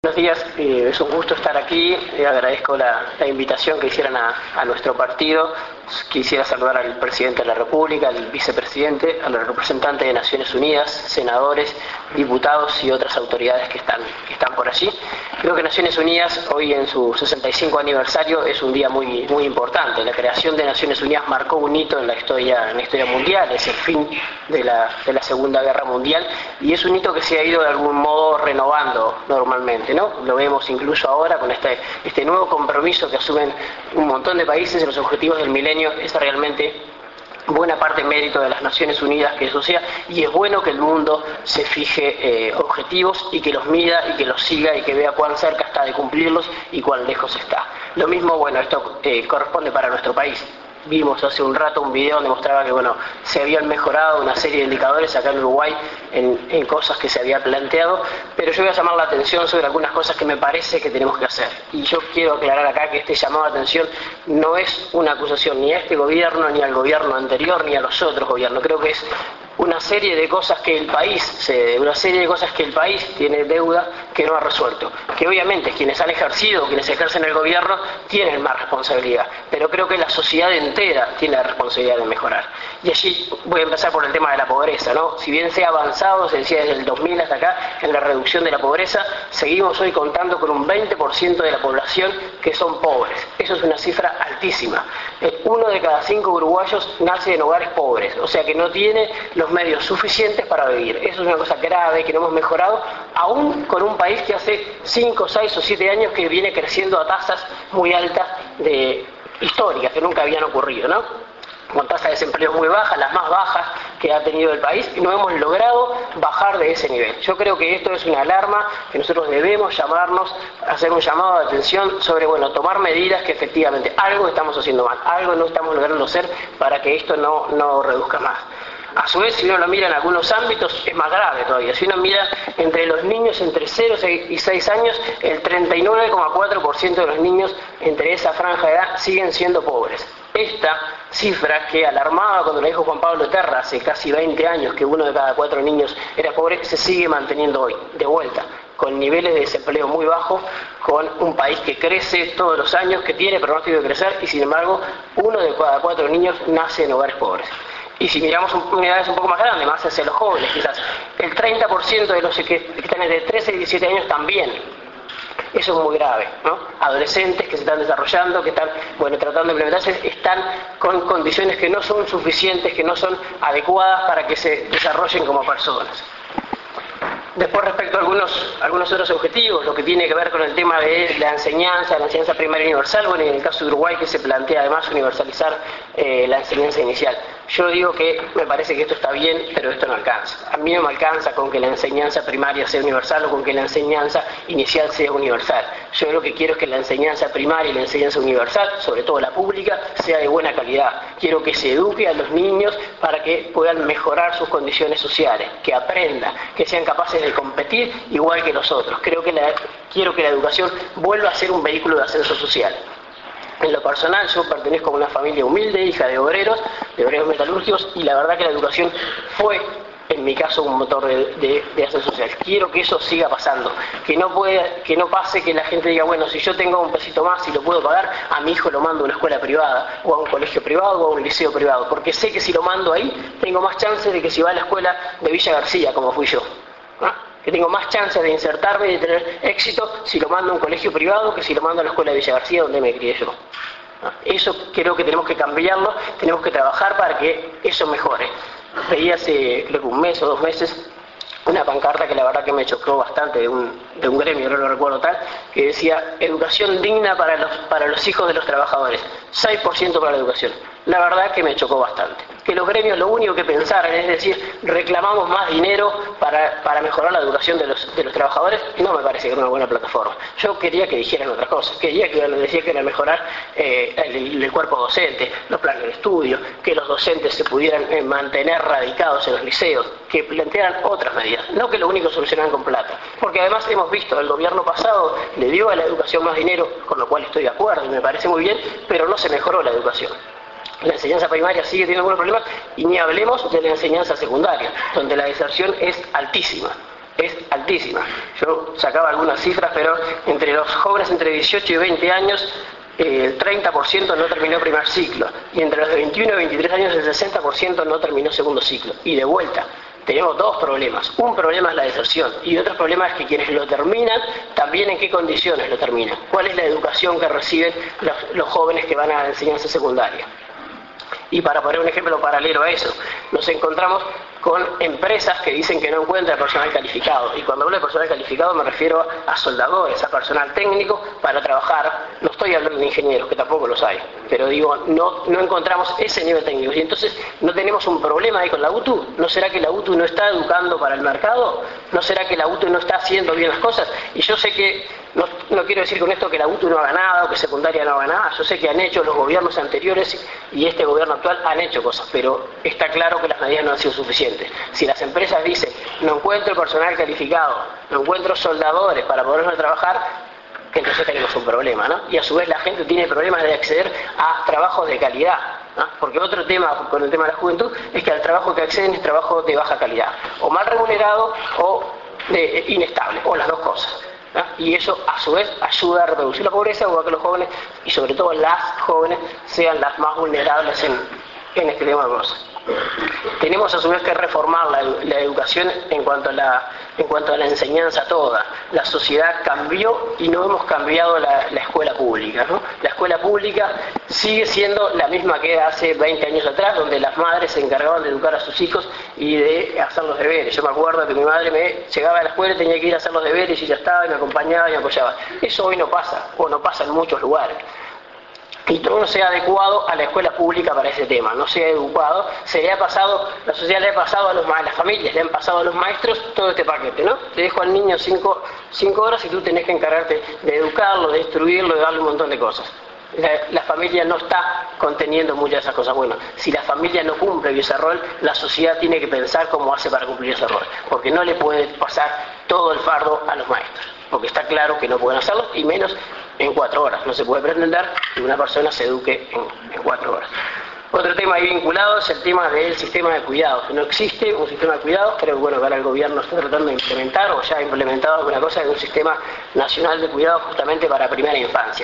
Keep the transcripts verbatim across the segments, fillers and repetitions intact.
Buenos días, eh, es un gusto estar aquí. Eh, agradezco la, la invitación que hicieron a, a nuestro partido. Quisiera saludar al presidente de la República, al vicepresidente, a los representantes de Naciones Unidas, senadores, diputados y otras autoridades que están, que están por allí. Creo que Naciones Unidas, hoy en su sesenta y cinco aniversario, es un día muy, muy importante. La creación de Naciones Unidas marcó un hito en la historia, en la historia mundial, es el fin de la, de la Segunda Guerra Mundial, y es un hito que se ha ido de algún modo renovando normalmente, ¿no? Lo vemos incluso ahora con este, este nuevo compromiso que asumen un montón de países en los objetivos del milenio. Es realmente buena parte mérito de las Naciones Unidas que eso sea, y es bueno que el mundo se fije eh, objetivos y que los mida y que los siga y que vea cuán cerca está de cumplirlos y cuán lejos está. Lo mismo, bueno, esto eh, corresponde para nuestro país. Vimos hace un rato un video donde mostraba que bueno, se habían mejorado una serie de indicadores acá en Uruguay en, en cosas que se había planteado, pero yo voy a llamar la atención sobre algunas cosas que me parece que tenemos que hacer. Y yo quiero aclarar acá que este llamado de atención no es una acusación ni a este gobierno, ni al gobierno anterior, ni a los otros gobiernos. Creo que es una serie de cosas que el país se, una serie de cosas que el país tiene deuda que no ha resuelto, que obviamente quienes han ejercido, quienes ejercen el gobierno tienen más responsabilidad, pero creo que la sociedad entera tiene la responsabilidad de mejorar. Y allí voy a empezar por el tema de la pobreza, ¿no? Si bien se ha avanzado, se decía desde el dos mil hasta acá, en la reducción de la pobreza, seguimos hoy contando con un veinte por ciento de la población que son pobres. Eso es una cifra altísima. Uno de cada cinco uruguayos nace en hogares pobres, o sea que no tiene los medios suficientes para vivir. Eso es una cosa grave que no hemos mejorado, aún con un país que hace cinco, seis o siete años que viene creciendo a tasas muy altas de históricas, que nunca habían ocurrido, ¿no? Con tasas de desempleo muy bajas, las más bajas que ha tenido el país, y no hemos logrado bajar de ese nivel. Yo creo que esto es una alarma que nosotros debemos llamarnos, hacer un llamado de atención sobre, bueno, tomar medidas que efectivamente algo estamos haciendo mal, algo no estamos logrando hacer para que esto no, no reduzca más. A su vez, si uno lo mira en algunos ámbitos, es más grave todavía. Si uno mira entre los niños entre cero y seis años, el treinta y nueve coma cuatro por ciento de los niños entre esa franja de edad siguen siendo pobres. Esta cifra, que alarmaba cuando la dijo Juan Pablo Terra hace casi veinte años, que uno de cada cuatro niños era pobre, se sigue manteniendo hoy, de vuelta, con niveles de desempleo muy bajos, con un país que crece todos los años, que tiene pronóstico de crecer, y sin embargo, uno de cada cuatro niños nace en hogares pobres. Y si miramos unidades un poco más grandes, más hacia los jóvenes, quizás el treinta por ciento de los que están entre trece y diecisiete años también. Eso es muy grave, ¿no? Adolescentes que se están desarrollando, que están, bueno, tratando de implementarse, están con condiciones que no son suficientes, que no son adecuadas para que se desarrollen como personas. Después, respecto a algunos, algunos otros objetivos, lo que tiene que ver con el tema de la enseñanza, la enseñanza primaria universal, bueno, en el caso de Uruguay, que se plantea además universalizar eh, la enseñanza inicial. Yo digo que me parece que esto está bien, pero esto no alcanza. A mí no me alcanza con que la enseñanza primaria sea universal o con que la enseñanza inicial sea universal. Yo lo que quiero es que la enseñanza primaria y la enseñanza universal, sobre todo la pública, sea de buena calidad. Quiero que se eduque a los niños para que puedan mejorar sus condiciones sociales, que aprendan, que sean capaces de competir igual que los otros. Creo que la, quiero que la educación vuelva a ser un vehículo de ascenso social. En lo personal, yo pertenezco a una familia humilde, hija de obreros, de obreros metalúrgicos, y la verdad que la educación fue, en mi caso, un motor de, de, de ascenso social. Quiero que eso siga pasando, que no puede, que no pase que la gente diga, bueno, si yo tengo un pesito más y lo puedo pagar, a mi hijo lo mando a una escuela privada, o a un colegio privado, o a un liceo privado, porque sé que si lo mando ahí, tengo más chances de que si va a la escuela de Villa García, como fui yo, ¿no? Que tengo más chances de insertarme y de tener éxito si lo mando a un colegio privado que si lo mando a la escuela de Villa García, donde me crié yo. Eso creo que tenemos que cambiarlo, tenemos que trabajar para que eso mejore. Veía hace, creo que un mes o dos meses, una pancarta que la verdad que me chocó bastante de un, de un gremio, no lo recuerdo tal, que decía educación digna para los, para los hijos de los trabajadores, seis por ciento para la educación. La verdad que me chocó bastante. Que los gremios lo único que pensaran es decir, reclamamos más dinero para, para mejorar la educación de los, de los trabajadores, y no me parece que era una buena plataforma. Yo quería que dijeran otra cosa, quería que les decía que era mejorar eh, el, el cuerpo docente, los planes de estudio, que los docentes se pudieran eh, mantener radicados en los liceos, que plantearan otras medidas, no que lo único solucionaran con plata. Porque además hemos visto, el gobierno pasado le dio a la educación más dinero, con lo cual estoy de acuerdo y me parece muy bien, pero no se mejoró la educación. La enseñanza primaria sigue teniendo algunos problemas, y ni hablemos de la enseñanza secundaria, donde la deserción es altísima. es altísima. Yo sacaba algunas cifras, pero entre los jóvenes entre dieciocho y veinte años, el treinta por ciento no terminó primer ciclo, y entre los de veintiuno y veintitrés años el sesenta por ciento no terminó segundo ciclo. Y de vuelta, tenemos dos problemas. Un problema es la deserción y otro problema es que quienes lo terminan, también en qué condiciones lo terminan. ¿Cuál es la educación que reciben los, los jóvenes que van a la enseñanza secundaria? Y para poner un ejemplo paralelo a eso, nos encontramos con empresas que dicen que no encuentran personal calificado. Y cuando hablo de personal calificado me refiero a soldadores, a personal técnico para trabajar. No estoy hablando de ingenieros, que tampoco los hay, pero digo, no, no encontramos ese nivel técnico. Y entonces no tenemos un problema ahí con la U T U. ¿No será que la U T U no está educando para el mercado? ¿No será que la U T U no está haciendo bien las cosas? Y yo sé que, no, no quiero decir con esto que la U T U no haga nada o que secundaria no haga nada. Yo sé que han hecho los gobiernos anteriores y este gobierno actual han hecho cosas, pero está claro que las medidas no han sido suficientes. Si las empresas dicen, no encuentro personal calificado, no encuentro soldadores para podernos trabajar, entonces tenemos un problema, ¿no? Y a su vez la gente tiene problemas de acceder a trabajos de calidad, ¿no? Porque otro tema con el tema de la juventud es que al trabajo que acceden es trabajo de baja calidad, o mal remunerado o de, inestable, o las dos cosas, ¿no? Y eso a su vez ayuda a reducir la pobreza o a que los jóvenes, y sobre todo las jóvenes, sean las más vulnerables en, en este tema de cosas. Tenemos a su vez que reformar la, la educación en cuanto a la, en cuanto a la enseñanza toda. La sociedad cambió y no hemos cambiado la, la escuela pública, ¿no? La escuela pública sigue siendo la misma que hace veinte años atrás, donde las madres se encargaban de educar a sus hijos y de hacer los deberes. Yo me acuerdo que mi madre me llegaba a la escuela y tenía que ir a hacer los deberes y ya estaba, y me acompañaba y me apoyaba. Eso hoy no pasa, o no pasa en muchos lugares. Y todo no sea adecuado a la escuela pública para ese tema, no sea adecuado, se le ha pasado, la sociedad le ha pasado a, los, a las familias, le han pasado a los maestros todo este paquete, ¿no? Te dejo al niño cinco, cinco horas y tú tenés que encargarte de educarlo, de instruirlo, de darle un montón de cosas. La, la familia no está conteniendo muchas de esas cosas. Bueno, si la familia no cumple ese rol, la sociedad tiene que pensar cómo hace para cumplir ese rol, porque no le puede pasar todo el fardo a los maestros, porque está claro que no pueden hacerlo, y menos en cuatro horas. No se puede pretender que una persona se eduque en, en cuatro horas. Otro tema ahí vinculado es el tema del sistema de cuidados. No existe un sistema de cuidados, creo que bueno, que ahora el gobierno está tratando de implementar, o ya ha implementado alguna cosa, de un sistema nacional de cuidados justamente para primera infancia.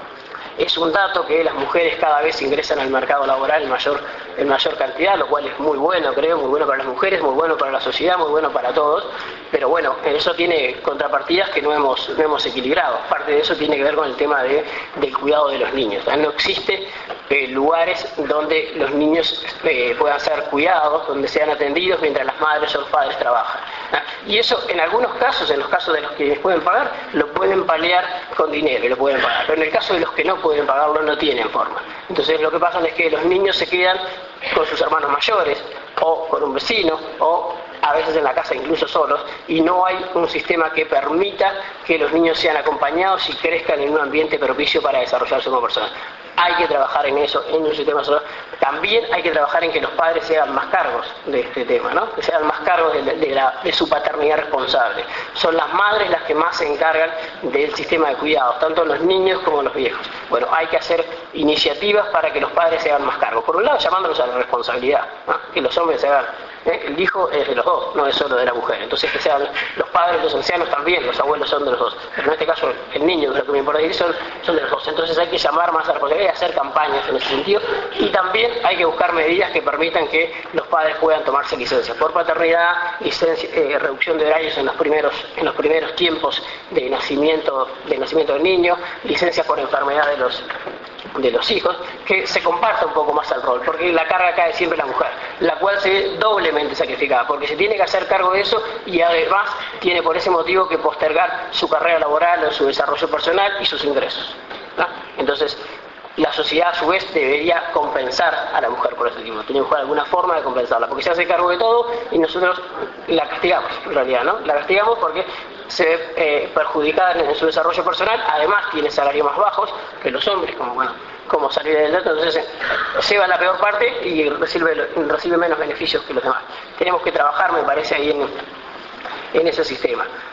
Es un dato que las mujeres cada vez ingresan al mercado laboral en mayor, en mayor cantidad, lo cual es muy bueno, creo, muy bueno para las mujeres, muy bueno para la sociedad, muy bueno para todos, pero bueno, eso tiene contrapartidas que no hemos, no hemos equilibrado. Parte de eso tiene que ver con el tema de, del cuidado de los niños. No existe eh, lugares donde los niños eh, puedan ser cuidados, donde sean atendidos mientras las madres o los padres trabajan. Y eso, en algunos casos, en los casos de los que pueden pagar, lo pueden paliar con dinero, lo pueden pagar. Pero en el caso de los que no pueden pagarlo, no tienen forma. Entonces lo que pasa es que los niños se quedan con sus hermanos mayores, o con un vecino, o a veces en la casa incluso solos, y no hay un sistema que permita que los niños sean acompañados y crezcan en un ambiente propicio para desarrollarse como personas. Hay que trabajar en eso, en un sistema solo. También hay que trabajar en que los padres se hagan más cargos de este tema, ¿no? Que se hagan más cargos de, de, la, de su paternidad responsable. Son las madres las que más se encargan del sistema de cuidados, tanto los niños como los viejos. Bueno, hay que hacer iniciativas para que los padres se hagan más cargos. Por un lado, llamándolos a la responsabilidad, ¿no? Que los hombres se hagan. ¿eh? El hijo es de los dos, no es solo de la mujer. Entonces, que sean los padres, los ancianos también, los abuelos son de los dos. Pero en este caso, el niño, que es lo que me importa decir, son, son de los dos. Entonces hay que llamar más a la responsabilidad y hacer campañas en ese sentido. Y también hay que buscar medidas que permitan que los padres puedan tomarse licencias por paternidad, licencia, eh, reducción de horarios en los primeros en los primeros tiempos de nacimiento de nacimiento del niño, licencias por enfermedad de los de los hijos, que se comparta un poco más el rol, porque la carga cae siempre en la mujer, la cual se ve doblemente sacrificada, porque se tiene que hacer cargo de eso y además tiene por ese motivo que postergar su carrera laboral, su desarrollo personal y sus ingresos, ¿no? Entonces, la sociedad a su vez debería compensar a la mujer por ese tipo, tiene que buscar alguna forma de compensarla, porque se hace cargo de todo y nosotros la castigamos, en realidad, ¿no? La castigamos porque se ve eh, perjudicada en su desarrollo personal, además tiene salarios más bajos que los hombres, como bueno, como salir del dato, entonces eh, lleva la peor parte y recibe, recibe menos beneficios que los demás. Tenemos que trabajar, me parece, ahí en, en ese sistema.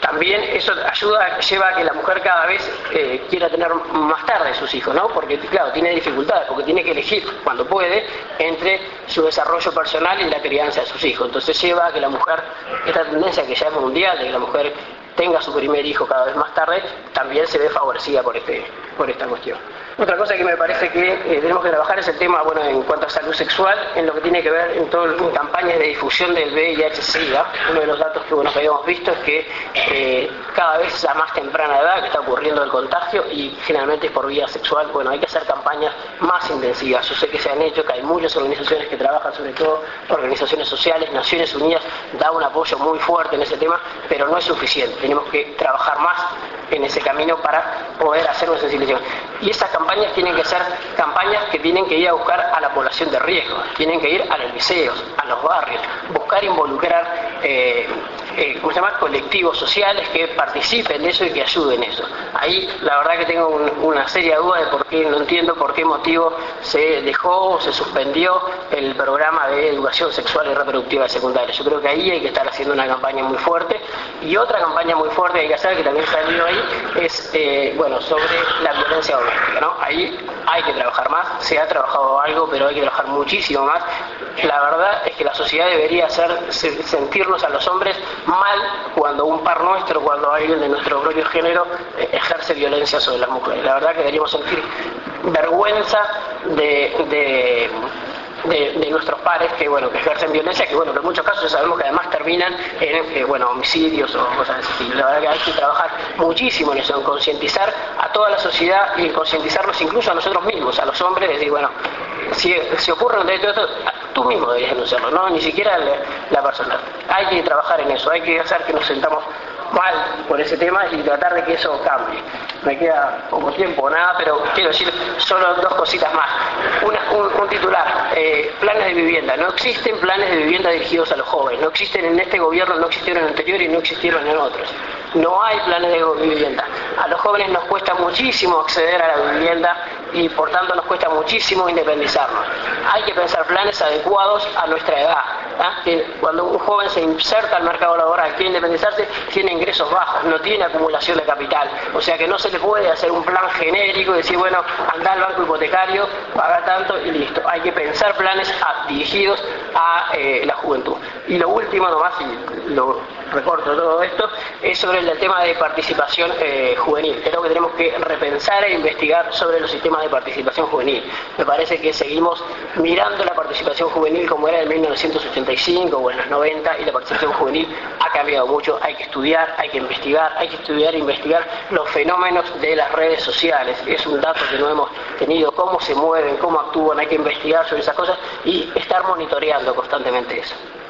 también eso ayuda, lleva a que la mujer cada vez eh, quiera tener más tarde sus hijos, ¿no? Porque, claro, tiene dificultades, porque tiene que elegir, cuando puede, entre su desarrollo personal y la crianza de sus hijos. Entonces lleva a que la mujer, esta tendencia que ya es mundial, de que la mujer tenga su primer hijo cada vez más tarde, también se ve favorecida por este por esta cuestión. Otra cosa que me parece que eh, tenemos que trabajar es el tema, bueno, en cuanto a salud sexual, en lo que tiene que ver en, todo, en campañas de difusión del V I H SIDA. Uno de los datos que, bueno, que habíamos visto es que eh, cada vez a más temprana edad que está ocurriendo el contagio y generalmente es por vía sexual. Bueno, hay que hacer campañas más intensivas. Yo sé que se han hecho, que hay muchas organizaciones que trabajan, sobre todo organizaciones sociales. Naciones Unidas da un apoyo muy fuerte en ese tema, pero no es suficiente. Tenemos que trabajar más en ese camino para poder hacer una sensibilización. Y esas campañas tienen que ser campañas que tienen que ir a buscar a la población de riesgo, tienen que ir a los liceos, a los barrios, buscar involucrar eh, eh, ¿cómo se llama? colectivos sociales que participen de eso y que ayuden en eso. Ahí la verdad que tengo un, una seria duda de por qué, no entiendo por qué motivo se dejó o se suspendió el programa de educación sexual y reproductiva de secundaria. Yo creo que ahí hay que estar haciendo una campaña muy fuerte, y otra campaña muy fuerte que hay que hacer, que también se ha salido ahí, es eh, bueno, sobre la violencia doméstica, ¿no? Ahí hay que trabajar más, se ha trabajado algo, pero hay que trabajar muchísimo más. La verdad es que la sociedad debería hacer sentirnos a los hombres mal cuando un par nuestro, cuando alguien de nuestro propio género eh, ejerce violencia sobre las mujeres. La verdad que deberíamos sentir vergüenza de, de De, de nuestros pares que bueno que ejercen violencia, que bueno que en muchos casos sabemos que además terminan en eh, bueno homicidios o cosas de ese estilo. La verdad que hay que trabajar muchísimo en eso, en concientizar a toda la sociedad y en concientizarnos incluso a nosotros mismos, a los hombres, decir, bueno, si, si ocurre un delito de esto, tú mismo deberías denunciarlo, no ni siquiera la, la persona. Hay que trabajar en eso, hay que hacer que nos sentamos mal por ese tema y tratar de que eso cambie. Me queda poco tiempo, nada, pero quiero decir solo dos cositas más. Una, un, un titular, eh, planes de vivienda. No existen planes de vivienda dirigidos a los jóvenes, no existen en este gobierno, no existieron en el anterior y no existieron en otros. No hay planes de vivienda. A los jóvenes nos cuesta muchísimo acceder a la vivienda y por tanto nos cuesta muchísimo independizarnos. Hay que pensar planes adecuados a nuestra edad. ¿eh? Que cuando un joven se inserta al mercado laboral, quiere independizarse, tiene ingresos bajos, no tiene acumulación de capital. O sea que no se le puede hacer un plan genérico y decir, bueno, anda al banco hipotecario, paga tanto y listo. Hay que pensar planes a, dirigidos a eh, la juventud. Y lo último nomás, y lo recorto todo esto, es sobre el tema de participación eh, juvenil. Creo que tenemos que repensar e investigar sobre los sistemas de participación juvenil. Me parece que seguimos mirando la participación juvenil como era en mil novecientos ochenta y cinco o en los noventa, y la participación juvenil ha cambiado mucho. Hay que estudiar, hay que investigar, hay que estudiar e investigar los fenómenos de las redes sociales. Es un dato que no hemos tenido, cómo se mueven, cómo actúan, hay que investigar sobre esas cosas y estar monitoreando constantemente eso.